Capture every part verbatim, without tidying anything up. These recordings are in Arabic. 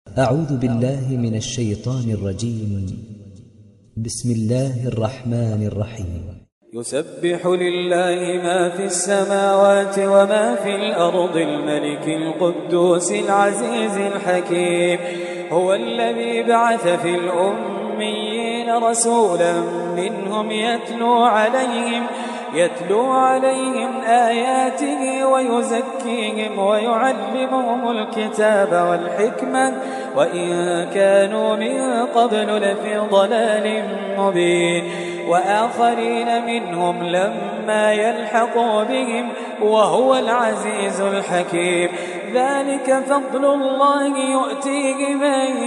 أعوذ بالله من الشيطان الرجيم. بسم الله الرحمن الرحيم. يسبح لله ما في السماوات وما في الأرض الملك القدوس العزيز الحكيم. هو الذي بعث في الأميين رسولا منهم يتلو عليهم يتلو عليهم آياته ويزكيهم ويعلمهم الكتاب والحكمة وإن كانوا من قبل لفي ضلال مبين. وآخرين منهم لما يلحقوا بهم وهو العزيز الحكيم. ذلك فضل الله يؤتيه من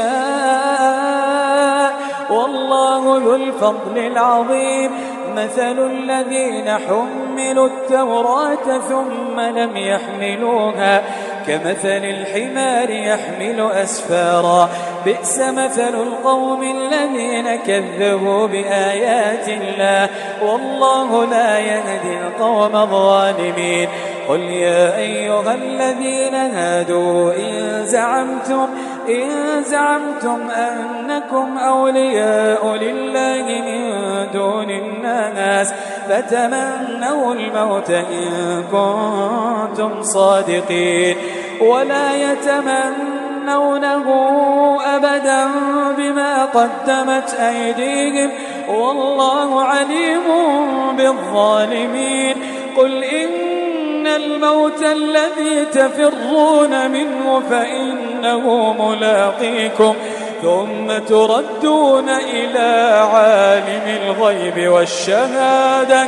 يشاء والله ذو الفضل العظيم. مثل الذين حملوا التوراة ثم لم يحملوها كمثل الحمار يحمل أسفارا بئس مثل القوم الذين كذبوا بآيات الله والله لا يهدي القوم الظالمين. قل يا أيها الذين هادوا إن زعمتم إن زعمتم أنكم أولياء لله من دون الناس فتمنوا الموت إن كنتم صادقين ولا يتمنونه أبدا بما قدمت أيديهم والله عليم بالظالمين. قل إن الموت الذي تفرون منه فإنه ملاقيكم ثم تردون إلى عالم الغيب والشهادة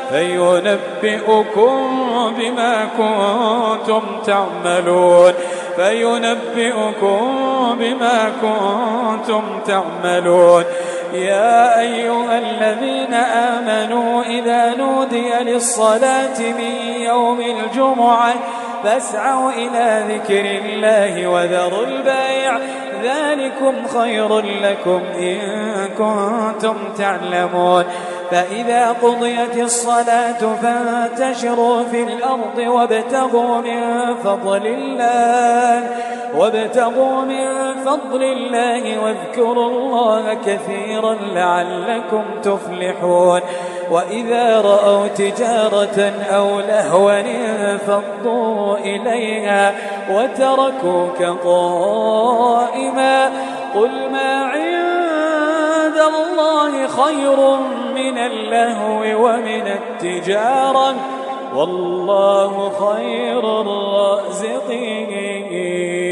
فينبئكم بما كنتم تعملون فينبئكم بما كنتم تعملون. يا أيها الذين آمنوا إذا نودي للصلاة من يوم الجمعة فاسعوا إلى ذكر الله وذروا البيع ذلكم خير لكم إن كنتم تعلمون. فإذا قضيت الصلاة فانتشروا في الأرض وابتغوا من فضل الله وابتغوا من فضل الله واذكروا الله كثيرا لعلكم تفلحون. وإذا رأوا تجارة أو لهوا انفضوا إليها وتركوك قائما قل ما عند الله خير من اللهو ومن التجارة والله خير الرازقين.